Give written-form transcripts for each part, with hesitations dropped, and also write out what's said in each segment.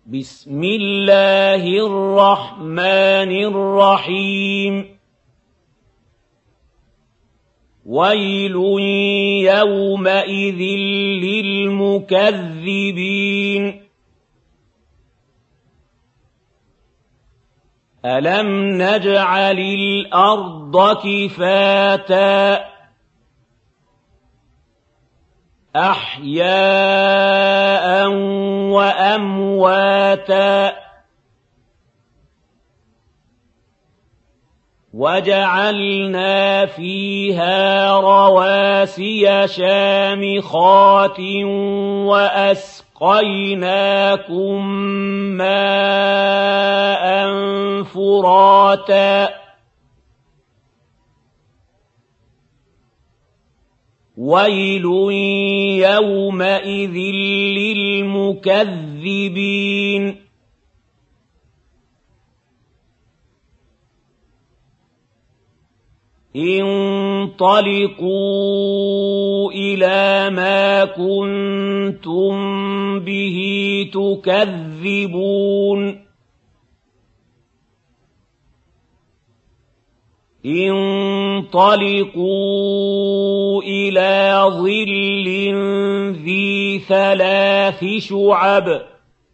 بسم الله الرحمن الرحيم ويل يومئذ للمكذبين ألم نجعل الأرض كفاتا أحياء وأمواتا وجعلنا فيها رواسي شامخات وأسقيناكم ماء فراتا ويل يومئذ للمكذبين انطلقوا إلى ما كنتم به تكذبون انطلقوا إلى ظل ذي ثلاث شعب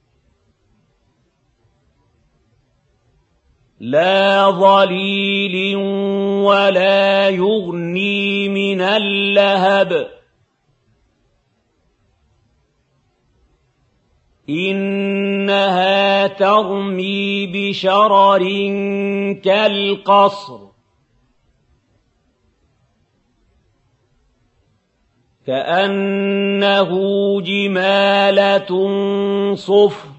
لا ظليل ولا يغني من اللهب إنها ترمي بشرر كالقصر كأنه جمالة صفر